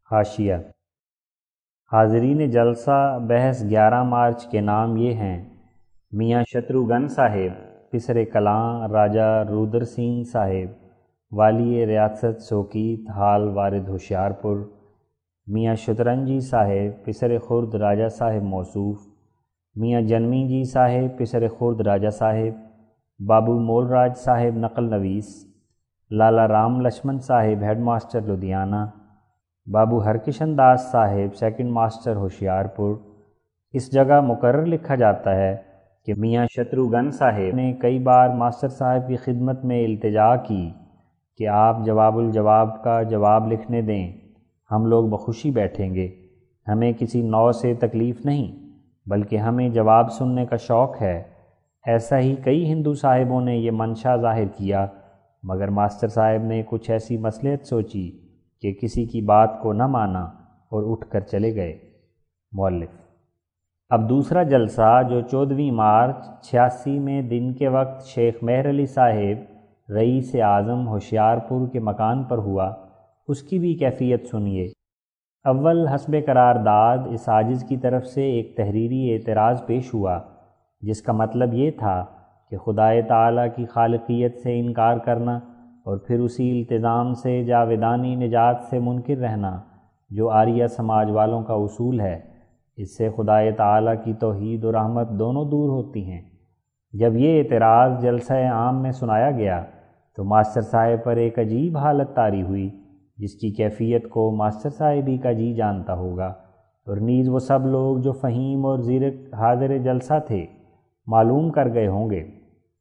حاشیہ: حاضرین جلسہ بحث 11 مارچ کے نام یہ ہیں: میاں شتروگھن صاحب پسر کلاں راجہ رودر سین صاحب والی ریاست سوکیت حال وارد ہوشیارپور، میاں شترنجی صاحب پسر خرد راجہ صاحب موصوف، میاں جنمی جی صاحب پسر خرد راجہ صاحب، بابو مول راج صاحب نقل نویس، لالا رام لچھمن صاحب ہیڈ ماسٹر لدھیانہ، بابو ہرکشن داس صاحب سیکنڈ ماسٹر ہوشیارپور۔ اس جگہ مقرر لکھا جاتا ہے کہ میاں شتروگھن صاحب نے کئی بار ماسٹر صاحب کی خدمت میں التجا کی کہ آپ جواب الجواب کا جواب لکھنے دیں، ہم لوگ بخوشی بیٹھیں گے، ہمیں کسی نوع سے تکلیف نہیں بلکہ ہمیں جواب سننے کا شوق ہے۔ ایسا ہی کئی ہندو صاحبوں نے یہ منشا ظاہر کیا، مگر ماسٹر صاحب نے کچھ ایسی مصلحت سوچی کہ کسی کی بات کو نہ مانا اور اٹھ کر چلے گئے۔ مؤلف: اب دوسرا جلسہ جو 14 مارچ 86 میں دن کے وقت شیخ مہر علی صاحب رئیس اعظم ہوشیارپور کے مکان پر ہوا، اس کی بھی کیفیت سنیے۔ اول حسب قرارداد اس عاجز کی طرف سے ایک تحریری اعتراض پیش ہوا، جس کا مطلب یہ تھا کہ خدائے تعالیٰ کی خالقیت سے انکار کرنا اور پھر اسی التزام سے جاویدانی نجات سے منکر رہنا جو آریہ سماج والوں کا اصول ہے، اس سے خدائے تعالیٰ کی توحید و رحمت دونوں دور ہوتی ہیں۔ جب یہ اعتراض جلسہ عام میں سنایا گیا تو ماسٹر صاحب پر ایک عجیب حالت طاری ہوئی، جس کی کیفیت کو ماسٹر صاحب ہی کا جی جانتا ہوگا، اور نیز وہ سب لوگ جو فہیم اور زیرک حاضر جلسہ تھے معلوم کر گئے ہوں گے۔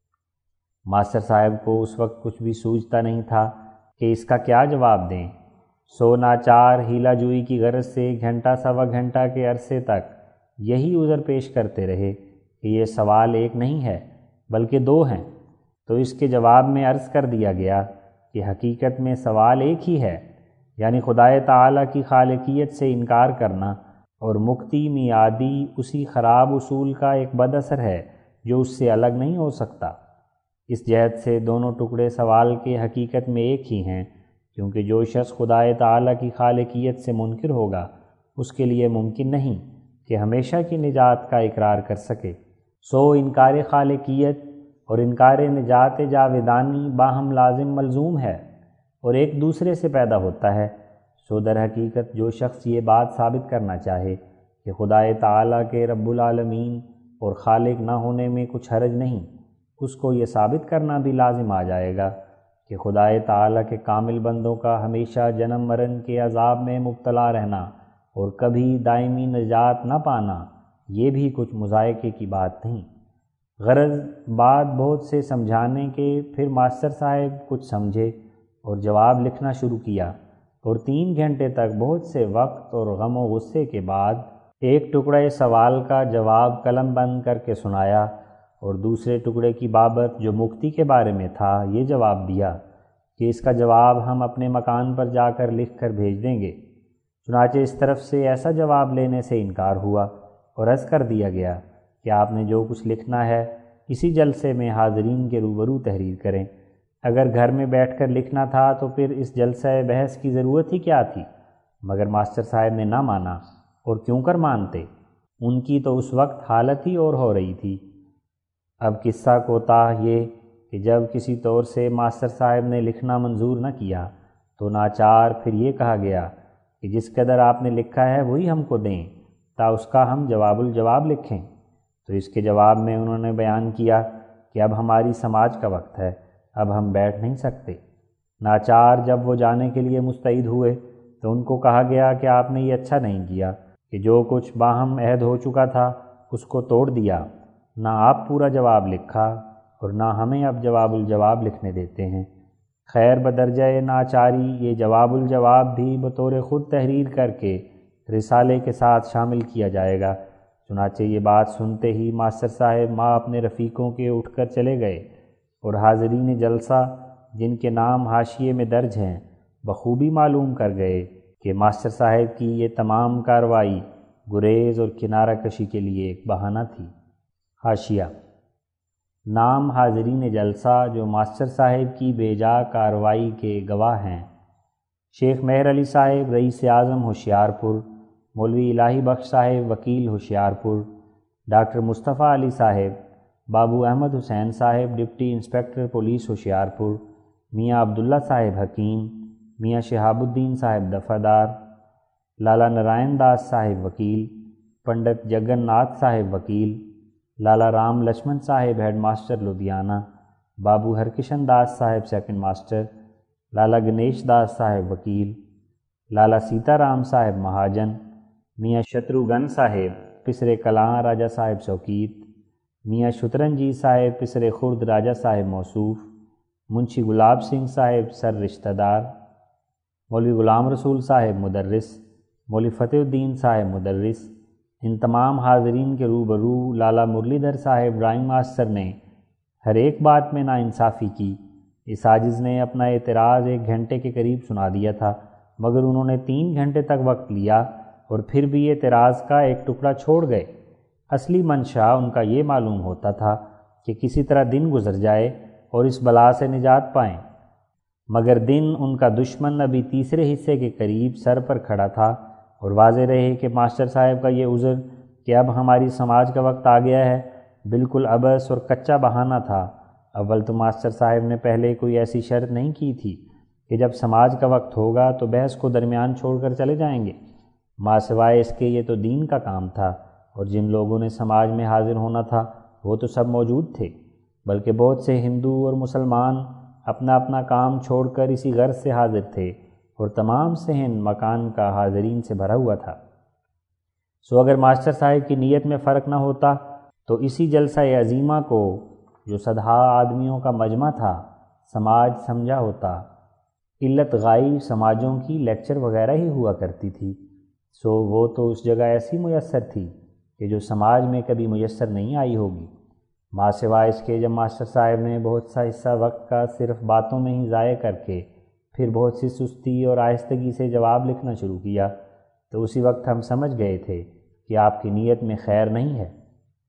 ماسٹر صاحب کو اس وقت کچھ بھی سوچتا نہیں تھا کہ اس کا کیا جواب دیں، سو ناچار ہیلا جوئی کی غرض سے گھنٹہ سوا گھنٹہ کے عرصے تک یہی عذر پیش کرتے رہے کہ یہ سوال ایک نہیں ہے بلکہ دو ہیں، تو اس کے جواب میں عرض کر دیا گیا کہ حقیقت میں سوال ایک ہی ہے، یعنی خدائے تعالیٰ کی خالقیت سے انکار کرنا، اور مکتی میعادی اسی خراب اصول کا ایک بد اثر ہے جو اس سے الگ نہیں ہو سکتا۔ اس جہت سے دونوں ٹکڑے سوال کے حقیقت میں ایک ہی ہیں، کیونکہ جو شخص خدائے تعالیٰ کی خالقیت سے منکر ہوگا اس کے لیے ممکن نہیں کہ ہمیشہ کی نجات کا اقرار کر سکے۔ سو انکار خالقیت اور انکار نجات جاویدانی باہم لازم ملزوم ہے اور ایک دوسرے سے پیدا ہوتا ہے۔ سو در حقیقت جو شخص یہ بات ثابت کرنا چاہے کہ خدائے تعالیٰ کے رب العالمین اور خالق نہ ہونے میں کچھ حرج نہیں، اس کو یہ ثابت کرنا بھی لازم آ جائے گا کہ خدائے تعالیٰ کے کامل بندوں کا ہمیشہ جنم مرن کے عذاب میں مبتلا رہنا اور کبھی دائمی نجات نہ پانا یہ بھی کچھ مضائقے کی بات نہیں۔ غرض بات بہت سے سمجھانے کے پھر ماسٹر صاحب کچھ سمجھے اور جواب لکھنا شروع کیا، اور 3 گھنٹے تک بہت سے وقت اور غم و غصے کے بعد ایک ٹکڑے سوال کا جواب قلم بند کر کے سنایا، اور دوسرے ٹکڑے کی بابت جو مکتی کے بارے میں تھا یہ جواب دیا کہ اس کا جواب ہم اپنے مکان پر جا کر لکھ کر بھیج دیں گے۔ چنانچہ اس طرف سے ایسا جواب لینے سے انکار ہوا اور عرض کر دیا گیا کہ آپ نے جو کچھ لکھنا ہے اسی جلسے میں حاضرین کے روبرو تحریر کریں۔ اگر گھر میں بیٹھ کر لکھنا تھا تو پھر اس جلسہ بحث کی ضرورت ہی کیا تھی، مگر ماسٹر صاحب نے نہ مانا، اور کیوں کر مانتے، ان کی تو اس وقت حالت ہی اور ہو رہی تھی۔ اب قصہ کوتاہ یہ کہ جب کسی طور سے ماسٹر صاحب نے لکھنا منظور نہ کیا تو ناچار پھر یہ کہا گیا کہ جس قدر آپ نے لکھا ہے وہی ہم کو دیں تا اس کا ہم جواب الجواب لکھیں۔ تو اس کے جواب میں انہوں نے بیان کیا کہ اب ہماری سماج کا وقت ہے، اب ہم بیٹھ نہیں سکتے۔ ناچار جب وہ جانے کے لیے مستعد ہوئے تو ان کو کہا گیا کہ آپ نے یہ اچھا نہیں کیا کہ جو کچھ باہم عہد ہو چکا تھا اس کو توڑ دیا، نہ آپ پورا جواب لکھا اور نہ ہمیں اب جواب الجواب لکھنے دیتے ہیں۔ خیر بدرجہ ناچاری یہ جواب الجواب بھی بطور خود تحریر کر کے رسالے کے ساتھ شامل کیا جائے گا۔ چنانچہ یہ بات سنتے ہی ماسٹر صاحب ماں اپنے رفیقوں کے اٹھ کر چلے گئے، اور حاضرین جلسہ جن کے نام حاشیے میں درج ہیں بخوبی معلوم کر گئے کہ ماسٹر صاحب کی یہ تمام کارروائی گریز اور کنارہ کشی کے لیے ایک بہانہ تھی۔ حاشیہ: نام حاضرین جلسہ جو ماسٹر صاحب کی بے جا کارروائی کے گواہ ہیں: شیخ مہر علی صاحب رئیس اعظم ہوشیارپور، مولوی الہی بخش صاحب وکیل ہوشیارپور، ڈاکٹر مصطفیٰ علی صاحب، بابو احمد حسین صاحب ڈپٹی انسپکٹر پولیس ہوشیارپور، میاں عبداللہ صاحب حکیم، میاں شہاب الدین صاحب دفعہ، لالا نارائن داس صاحب وکیل، پنڈت جگن ناتھ صاحب وکیل، لالا رام لچھمن صاحب ہیڈ ماسٹر لدھیانہ، بابو ہرکشن داس صاحب سیکنڈ ماسٹر، لالا گنیش داس صاحب وکیل، لالا سیتا رام صاحب مہاجن، میاں شتروگن صاحب پسرے کلاں راجہ صاحب سوکیت، میاں شترنجی صاحب پسرے خرد راجہ صاحب موصوف، منشی گلاب سنگھ صاحب سر رشتہ دار، مولوی غلام رسول صاحب مدرس، مولوی فتح الدین صاحب مدرس، ان تمام حاضرین کے روبرو لالا مرلی دھر صاحب ڈرائنگ ماسٹر نے ہر ایک بات میں ناانصافی کی۔ اس عاجز نے اپنا اعتراض 1 گھنٹے کے قریب سنا دیا تھا، مگر انہوں نے 3 گھنٹے تک وقت لیا اور پھر بھی اعتراض کا ایک ٹکڑا چھوڑ گئے۔ اصلی منشا ان کا یہ معلوم ہوتا تھا کہ کسی طرح دن گزر جائے اور اس بلا سے نجات پائیں، مگر دن ان کا دشمن ابھی تیسرے حصے کے قریب سر پر کھڑا تھا، اور واضح رہے کہ ماسٹر صاحب کا یہ عذر کہ اب ہماری سماج کا وقت آ گیا ہے بالکل عبث اور کچا بہانہ تھا۔ اول تو ماسٹر صاحب نے پہلے کوئی ایسی شرط نہیں کی تھی کہ جب سماج کا وقت ہوگا تو بحث کو درمیان چھوڑ کر چلے جائیں گے، ماں سوائے اس کے یہ تو دین کا کام تھا، اور جن لوگوں نے سماج میں حاضر ہونا تھا وہ تو سب موجود تھے، بلکہ بہت سے ہندو اور مسلمان اپنا اپنا کام چھوڑ کر اسی غرض سے حاضر تھے، اور تمام صحن مکان کا حاضرین سے بھرا ہوا تھا۔ سو اگر ماسٹر صاحب کی نیت میں فرق نہ ہوتا تو اسی جلسہ عظیمہ کو جو صدہا آدمیوں کا مجمع تھا سماج سمجھا ہوتا۔ علت غائب سماجوں کی لیکچر وغیرہ ہی ہوا کرتی تھی، سو وہ تو اس جگہ ایسی میسر تھی کہ جو سماج میں کبھی میسر نہیں آئی ہوگی۔ ماں سوائے اس کے جب ماسٹر صاحب نے بہت سا حصہ وقت کا صرف باتوں میں ہی ضائع کر کے پھر بہت سی سستی اور آہستگی سے جواب لکھنا شروع کیا تو اسی وقت ہم سمجھ گئے تھے کہ آپ کی نیت میں خیر نہیں ہے۔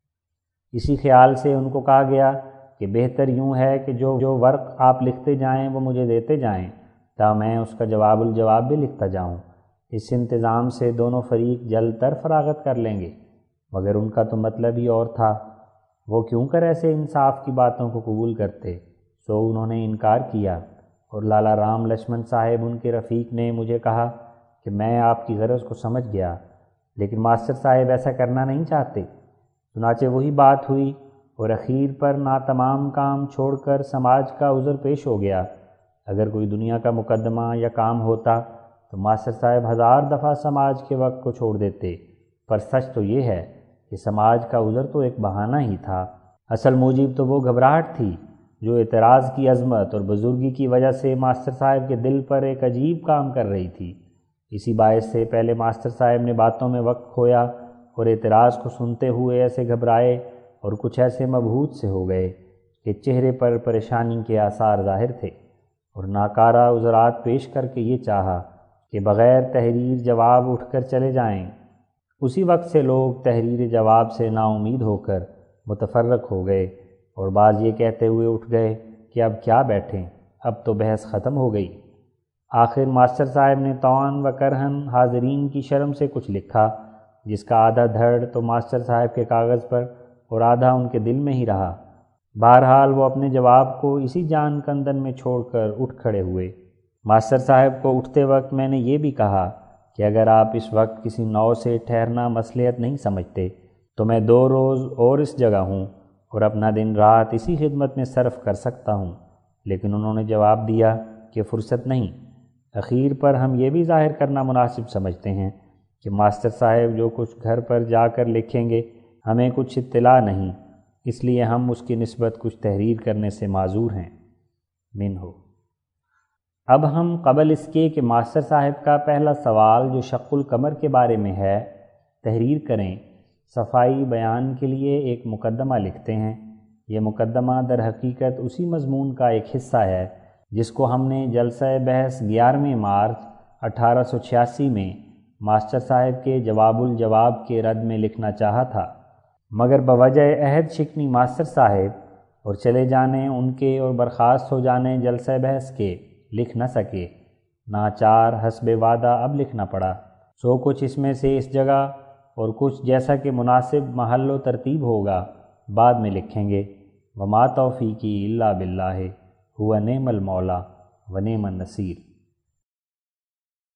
اسی خیال سے ان کو کہا گیا کہ بہتر یوں ہے کہ جو ورق آپ لکھتے جائیں وہ مجھے دیتے جائیں تا میں اس کا جواب الجواب بھی لکھتا جاؤں۔ اس انتظام سے دونوں فریق جلد تر فراغت کر لیں گے، مگر ان کا تو مطلب ہی اور تھا، وہ کیوں کر ایسے انصاف کی باتوں کو قبول کرتے، سو انہوں نے انکار کیا، اور لالا رام لچھمن صاحب ان کے رفیق نے مجھے کہا کہ میں آپ کی غرض کو سمجھ گیا، لیکن ماسٹر صاحب ایسا کرنا نہیں چاہتے۔ چنانچہ وہی بات ہوئی، اور اخیر پر تمام کام چھوڑ کر سماج کا عذر پیش ہو گیا۔ اگر کوئی دنیا کا مقدمہ یا کام ہوتا تو ماسٹر صاحب 1000 دفعہ سماج کے وقت کو چھوڑ دیتے، پر سچ تو یہ ہے کہ سماج کا عذر تو ایک بہانہ ہی تھا، اصل موجب تو وہ گھبراہٹ تھی جو اعتراض کی عظمت اور بزرگی کی وجہ سے ماسٹر صاحب کے دل پر ایک عجیب کام کر رہی تھی۔ اسی باعث سے پہلے ماسٹر صاحب نے باتوں میں وقت کھویا اور اعتراض کو سنتے ہوئے ایسے گھبرائے اور کچھ ایسے مبہوت سے ہو گئے کہ چہرے پر پریشانی کے آثار ظاہر تھے، اور ناکارہ عذرات پیش کر کے یہ چاہا کہ بغیر تحریر جواب اٹھ کر چلے جائیں۔ اسی وقت سے لوگ تحریر جواب سے نا امید ہو کر متفرق ہو گئے، اور بعض یہ کہتے ہوئے اٹھ گئے کہ اب کیا بیٹھیں، اب تو بحث ختم ہو گئی۔ آخر ماسٹر صاحب نے طوعاً و کرہاً حاضرین کی شرم سے کچھ لکھا، جس کا آدھا دھڑ تو ماسٹر صاحب کے کاغذ پر اور آدھا ان کے دل میں ہی رہا۔ بہرحال وہ اپنے جواب کو اسی جان کندن میں چھوڑ کر اٹھ کھڑے ہوئے۔ ماسٹر صاحب کو اٹھتے وقت میں نے یہ بھی کہا کہ اگر آپ اس وقت کسی نو سے ٹھہرنا مصلحت نہیں سمجھتے تو میں 2 روز اور اس جگہ ہوں اور اپنا دن رات اسی خدمت میں صرف کر سکتا ہوں، لیکن انہوں نے جواب دیا کہ فرصت نہیں۔ اخیر پر ہم یہ بھی ظاہر کرنا مناسب سمجھتے ہیں کہ ماسٹر صاحب جو کچھ گھر پر جا کر لکھیں گے ہمیں کچھ اطلاع نہیں، اس لیے ہم اس کی نسبت کچھ تحریر کرنے سے معذور ہیں۔ منہو۔ اب ہم قبل اس کے کہ ماسٹر صاحب کا پہلا سوال جو شق القمر کے بارے میں ہے تحریر کریں، صفائی بیان کے لیے ایک مقدمہ لکھتے ہیں۔ یہ مقدمہ در حقیقت اسی مضمون کا ایک حصہ ہے جس کو ہم نے جلسہ بحث 11 مارچ 1886 میں ماسٹر صاحب کے جواب الجواب کے رد میں لکھنا چاہا تھا، مگر بوجہ عہد شکنی ماسٹر صاحب اور چلے جانے ان کے اور برخاست ہو جانے جلسہ بحث کے لکھ نہ سکے۔ ناچار حسب وعدہ اب لکھنا پڑا، سو کچھ اس میں سے اس جگہ اور کچھ جیسا کہ مناسب محل و ترتیب ہوگا بعد میں لکھیں گے۔ وما توفیقی الا باللہ، ہوا نعم المولا و نعم النصیر۔